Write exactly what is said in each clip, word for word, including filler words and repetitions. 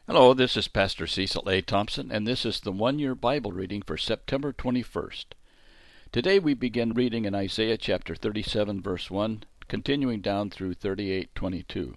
Hello, this is Pastor Cecil A. Thompson, and this is the one-year Bible reading for September twenty-first. Today we begin reading in Isaiah chapter thirty-seven, verse one, continuing down through thirty-eight twenty-two.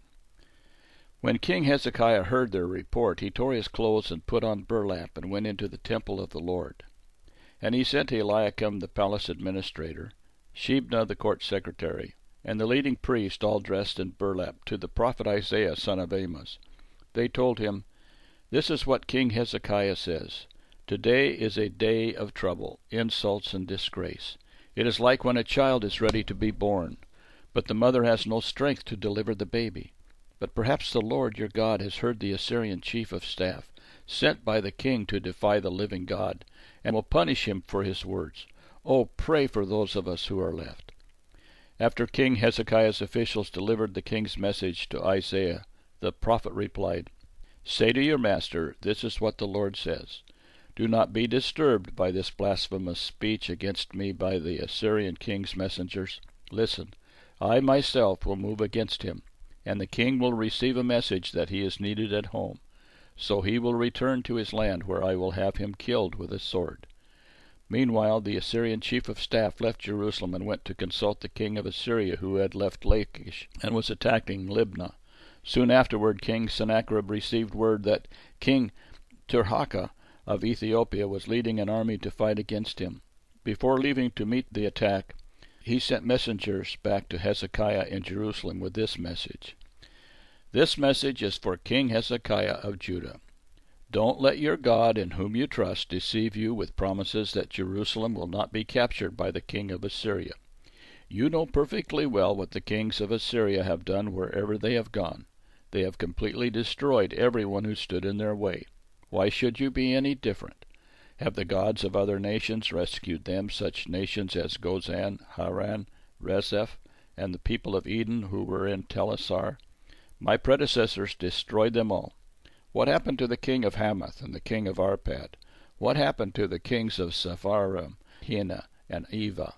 When King Hezekiah heard their report, he tore his clothes and put on burlap and went into the temple of the Lord. And he sent Eliakim the palace administrator, Shebna the court secretary, and the leading priest, all dressed in burlap, to the prophet Isaiah son of Amos. They told him, "This is what King Hezekiah says. Today is a day of trouble, insults, and disgrace. It is like when a child is ready to be born, but the mother has no strength to deliver the baby. But perhaps the Lord your God has heard the Assyrian chief of staff, sent by the king to defy the living God, and will punish him for his words. Oh, pray for those of us who are left." After King Hezekiah's officials delivered the king's message to Isaiah, the prophet replied, "Say to your master, this is what the Lord says. Do not be disturbed by this blasphemous speech against me by the Assyrian king's messengers. Listen, I myself will move against him, and the king will receive a message that he is needed at home. So he will return to his land, where I will have him killed with a sword." Meanwhile, the Assyrian chief of staff left Jerusalem and went to consult the king of Assyria, who had left Lachish and was attacking Libnah. Soon afterward, King Sennacherib received word that King Tirhakah of Ethiopia was leading an army to fight against him. Before leaving to meet the attack, he sent messengers back to Hezekiah in Jerusalem with this message. "This message is for King Hezekiah of Judah. Don't let your God in whom you trust deceive you with promises that Jerusalem will not be captured by the king of Assyria. You know perfectly well what the kings of Assyria have done wherever they have gone. They have completely destroyed everyone who stood in their way. Why should you be any different? Have the gods of other nations rescued them, such nations as Gozan, Haran, Rezeph, and the people of Eden who were in Telassar? My predecessors destroyed them all. What happened to the king of Hamath and the king of Arpad? What happened to the kings of Sepharvaim, Hena, and Eva?"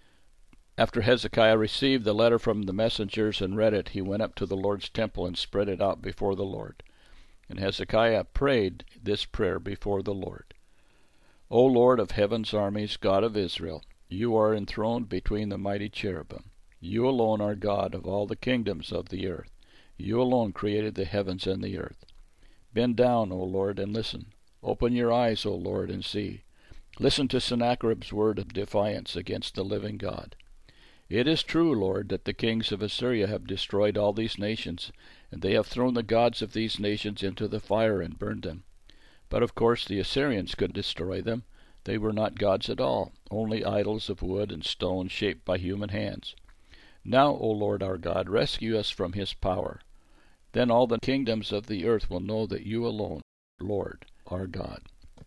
After Hezekiah received the letter from the messengers and read it, he went up to the Lord's temple and spread it out before the Lord. And Hezekiah prayed this prayer before the Lord. "O Lord of heaven's armies, God of Israel, you are enthroned between the mighty cherubim. You alone are God of all the kingdoms of the earth. You alone created the heavens and the earth. Bend down, O Lord, and listen. Open your eyes, O Lord, and see. Listen to Sennacherib's word of defiance against the living God. It is true, Lord, that the kings of Assyria have destroyed all these nations, and they have thrown the gods of these nations into the fire and burned them. But of course the Assyrians could destroy them. They were not gods at all, only idols of wood and stone shaped by human hands. Now, O Lord our God, rescue us from his power. Then all the kingdoms of the earth will know that you alone, Lord, are God."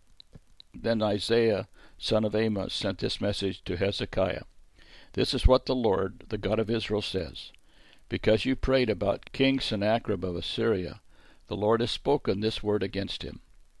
Then Isaiah son of Amos sent this message to Hezekiah. "This is what the Lord, the God of Israel, says. Because you prayed about King Sennacherib of Assyria, the Lord has spoken this word against him.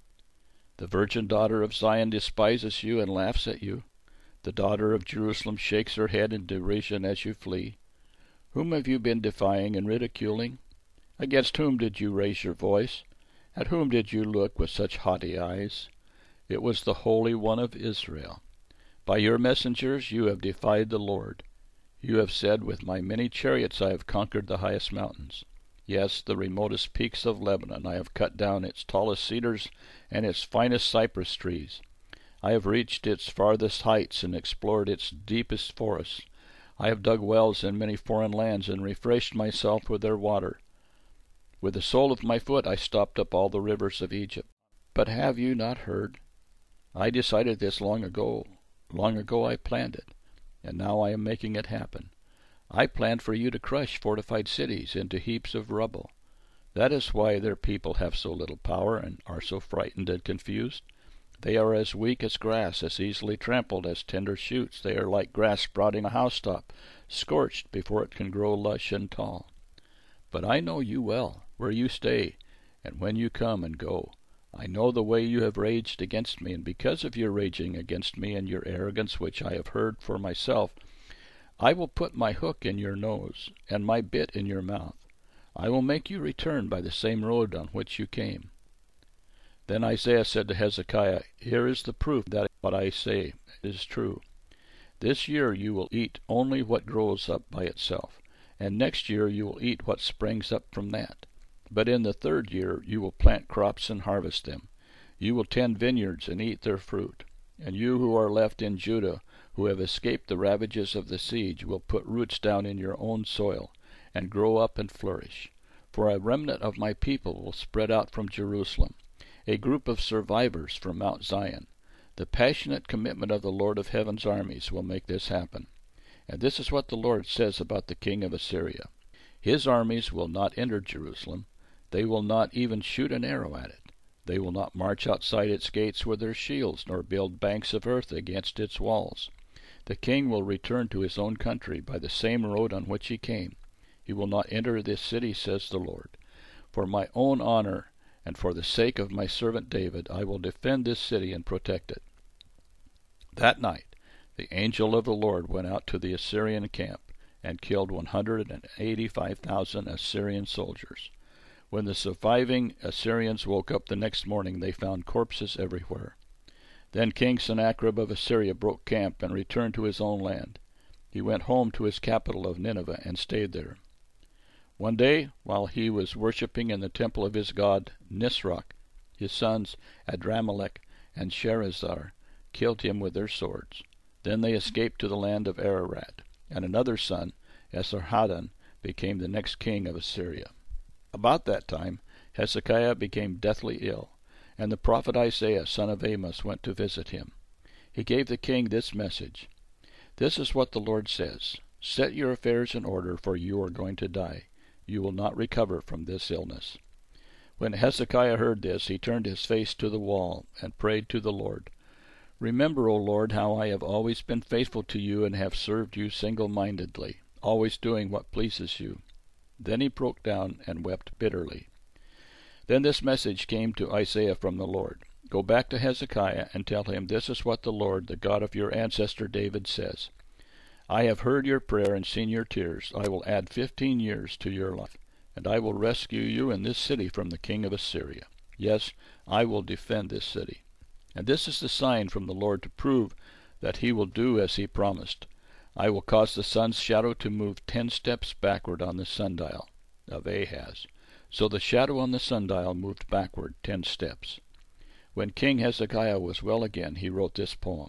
The virgin daughter of Zion despises you and laughs at you. The daughter of Jerusalem shakes her head in derision as you flee. Whom have you been defying and ridiculing? Against whom did you raise your voice? At whom did you look with such haughty eyes? It was the Holy One of Israel. By your messengers you have defied the Lord. You have said, with my many chariots I have conquered the highest mountains. Yes, the remotest peaks of Lebanon I have cut down, its tallest cedars and its finest cypress trees. I have reached its farthest heights and explored its deepest forests. I have dug wells in many foreign lands and refreshed myself with their water. With the sole of my foot I stopped up all the rivers of Egypt. But have you not heard? I decided this long ago. Long ago I planned it, and now I am making it happen. I planned for you to crush fortified cities into heaps of rubble. That is why their people have so little power and are so frightened and confused. They are as weak as grass, as easily trampled as tender shoots. They are like grass sprouting a housetop, scorched before it can grow lush and tall. But I know you well, where you stay, and when you come and go. I know the way you have raged against me, and because of your raging against me and your arrogance, which I have heard for myself, I will put my hook in your nose, and my bit in your mouth. I will make you return by the same road on which you came. Then Isaiah said to Hezekiah, Here is the proof that what I say is true. This year you will eat only what grows up by itself, and next year you will eat what springs up from that. But in the third year you will plant crops and harvest them. You will tend vineyards and eat their fruit. And you who are left in Judah, who have escaped the ravages of the siege, will put roots down in your own soil, and grow up and flourish. For a remnant of my people will spread out from Jerusalem, a group of survivors from Mount Zion. The passionate commitment of the Lord of Heaven's armies will make this happen. And this is what the Lord says about the king of Assyria. His armies will not enter Jerusalem. They will not even shoot an arrow at it. They will not march outside its gates with their shields, nor build banks of earth against its walls. The king will return to his own country by the same road on which he came. He will not enter this city, says the Lord. For my own honor and for the sake of my servant David, I will defend this city and protect it. That night the angel of the Lord went out to the Assyrian camp and killed one hundred eighty-five thousand Assyrian soldiers. When the surviving Assyrians woke up the next morning, they found corpses everywhere. Then King Sennacherib of Assyria broke camp and returned to his own land. He went home to his capital of Nineveh and stayed there. One day, while he was worshipping in the temple of his god Nisroch, his sons Adramelech and Sharezer killed him with their swords. Then they escaped to the land of Ararat, and another son, Esarhaddon, became the next king of Assyria. About that time Hezekiah became deathly ill, and the prophet Isaiah, son of Amos, went to visit him. He gave the king this message: This is what the Lord says, Set your affairs in order, for you are going to die. You will not recover from this illness. When Hezekiah heard this, he turned his face to the wall and prayed to the Lord. Remember, O Lord, how I have always been faithful to you and have served you single-mindedly, always doing what pleases you. Then he broke down and wept bitterly. Then this message came to Isaiah from the Lord: Go back to Hezekiah and tell him, This is what the Lord, the God of your ancestor David, says. I have heard your prayer and seen your tears. I will add fifteen years to your life, and I will rescue you in this city from the king of Assyria. Yes, I will defend this city. And this is the sign from the Lord to prove that he will do as he promised. I will cause the sun's shadow to move ten steps backward on the sundial of Ahaz. So the shadow on the sundial moved backward ten steps. When King Hezekiah was well again, he wrote this poem.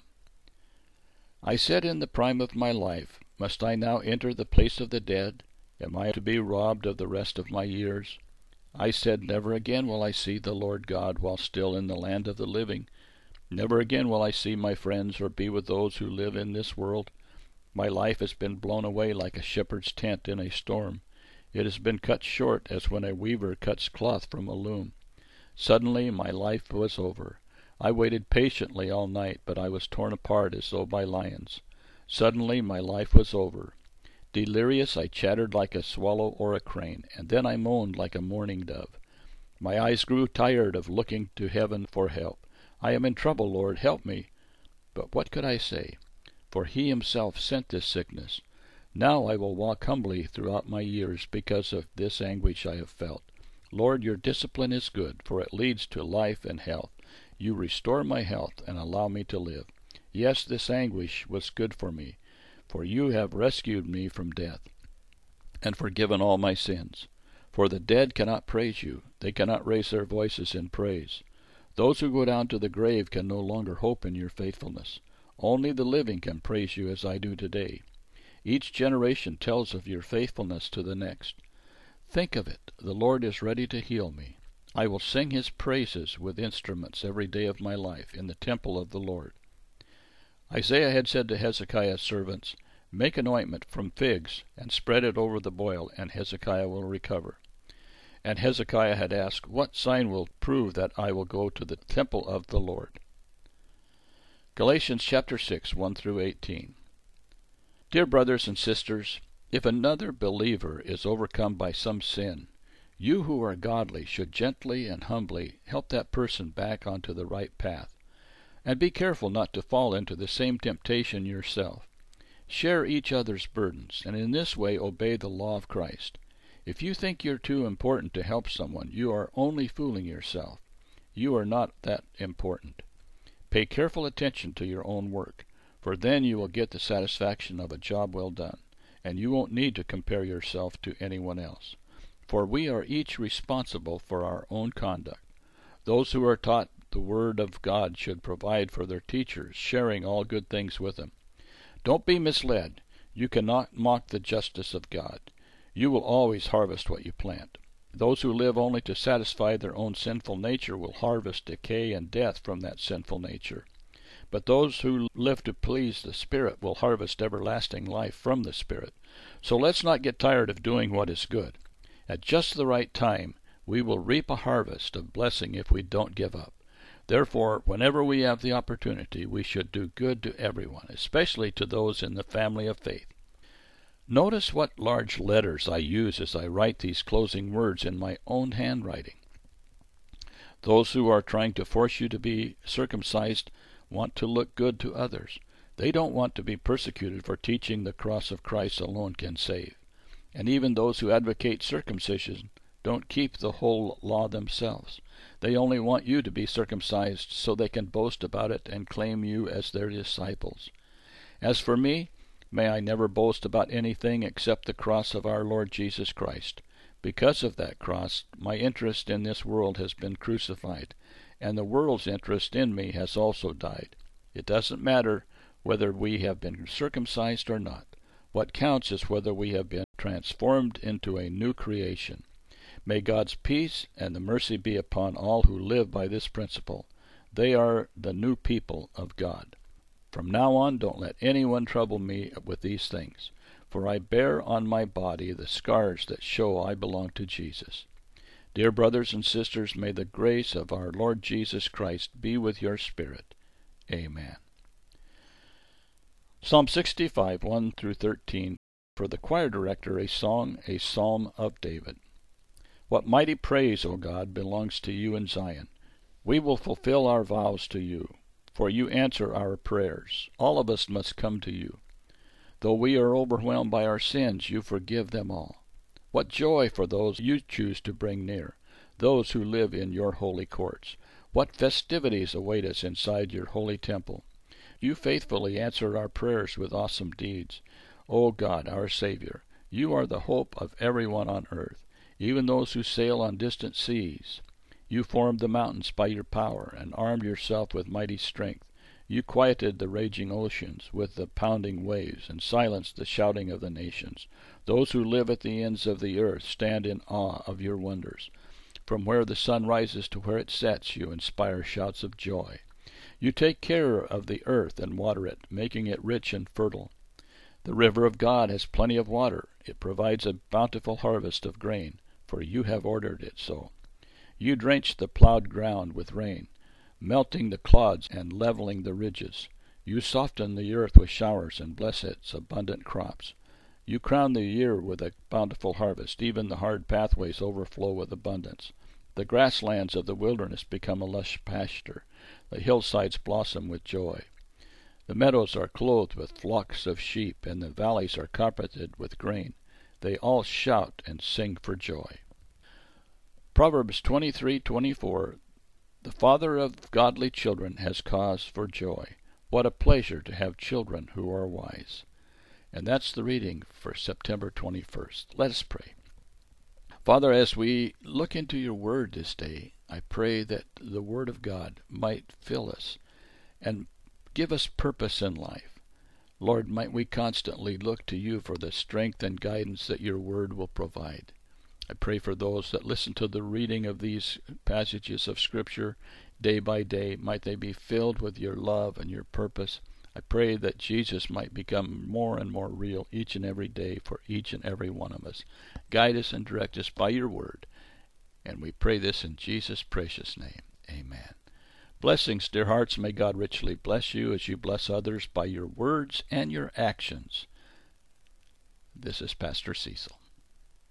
I said in the prime of my life, Must I now enter the place of the dead? Am I to be robbed of the rest of my years? I said, Never again will I see the Lord God while still in the land of the living. Never again will I see my friends or be with those who live in this world. My life has been blown away like a shepherd's tent in a storm. It has been cut short as when a weaver cuts cloth from a loom. Suddenly my life was over. I waited patiently all night, but I was torn apart as though by lions. Suddenly my life was over. Delirious, I chattered like a swallow or a crane, and then I moaned like a mourning dove. My eyes grew tired of looking to heaven for help. I am in trouble, Lord, help me. But what could I say? For he himself sent this sickness. Now I will walk humbly throughout my years because of this anguish I have felt. Lord, your discipline is good, for it leads to life and health. You restore my health and allow me to live. Yes, this anguish was good for me, for you have rescued me from death and forgiven all my sins. For the dead cannot praise you. They cannot raise their voices in praise. Those who go down to the grave can no longer hope in your faithfulness. Only the living can praise you as I do today. Each generation tells of your faithfulness to the next. Think of it, the Lord is ready to heal me. I will sing his praises with instruments every day of my life in the temple of the Lord. Isaiah had said to Hezekiah's servants, Make an ointment from figs and spread it over the boil, and Hezekiah will recover. And Hezekiah had asked, What sign will prove that I will go to the temple of the Lord? Galatians chapter six, one through eighteen. Dear brothers and sisters, if another believer is overcome by some sin, you who are godly should gently and humbly help that person back onto the right path. And be careful not to fall into the same temptation yourself. Share each other's burdens, and in this way obey the law of Christ. If you think you're too important to help someone, you are only fooling yourself. You are not that important. Pay careful attention to your own work, for then you will get the satisfaction of a job well done, and you won't need to compare yourself to anyone else. For we are each responsible for our own conduct. Those who are taught the Word of God should provide for their teachers, sharing all good things with them. Don't be misled. You cannot mock the justice of God. You will always harvest what you plant. Those who live only to satisfy their own sinful nature will harvest decay and death from that sinful nature. But those who live to please the Spirit will harvest everlasting life from the Spirit. So let's not get tired of doing what is good. At just the right time, we will reap a harvest of blessing if we don't give up. Therefore, whenever we have the opportunity, we should do good to everyone, especially to those in the family of faith. Notice what large letters I use as I write these closing words in my own handwriting. Those who are trying to force you to be circumcised want to look good to others. They don't want to be persecuted for teaching the cross of Christ alone can save. And even those who advocate circumcision don't keep the whole law themselves. They only want you to be circumcised so they can boast about it and claim you as their disciples. As for me, may I never boast about anything except the cross of our Lord Jesus Christ. Because of that cross, my interest in this world has been crucified, and the world's interest in me has also died. It doesn't matter whether we have been circumcised or not. What counts is whether we have been transformed into a new creation. May God's peace and the mercy be upon all who live by this principle. They are the new people of God. From now on, don't let anyone trouble me with these things, for I bear on my body the scars that show I belong to Jesus. Dear brothers and sisters, may the grace of our Lord Jesus Christ be with your spirit. Amen. Psalm sixty-five, one through thirteen. For the choir director, a song, a psalm of David. What mighty praise, O God, belongs to you in Zion. We will fulfill our vows to you, for you answer our prayers. All of us must come to you. Though we are overwhelmed by our sins, you forgive them all. What joy for those you choose to bring near, those who live in your holy courts. What festivities await us inside your holy temple. You faithfully answer our prayers with awesome deeds. O God, our Savior, you are the hope of everyone on earth, even those who sail on distant seas. You formed the mountains by your power and armed yourself with mighty strength. You quieted the raging oceans with the pounding waves and silenced the shouting of the nations. Those who live at the ends of the earth stand in awe of your wonders. From where the sun rises to where it sets, you inspire shouts of joy. You take care of the earth and water it, making it rich and fertile. The river of God has plenty of water. It provides a bountiful harvest of grain, for you have ordered it so. You drench the plowed ground with rain, melting the clods and leveling the ridges. You soften the earth with showers and bless its abundant crops. You crown the year with a bountiful harvest. Even the hard pathways overflow with abundance. The grasslands of the wilderness become a lush pasture. The hillsides blossom with joy. The meadows are clothed with flocks of sheep, and the valleys are carpeted with grain. They all shout and sing for joy. Proverbs twenty-three twenty-four. The father of godly children has cause for joy. What a pleasure to have children who are wise. And that's the reading for September twenty-first. Let us pray. Father, as we look into your word this day, I pray that the word of God might fill us and give us purpose in life. Lord, might we constantly look to you for the strength and guidance that your word will provide. I pray for those that listen to the reading of these passages of Scripture day by day. Might they be filled with your love and your purpose. I pray that Jesus might become more and more real each and every day for each and every one of us. Guide us and direct us by your word. And we pray this in Jesus' precious name. Amen. Blessings, dear hearts. May God richly bless you as you bless others by your words and your actions. This is Pastor Cecil.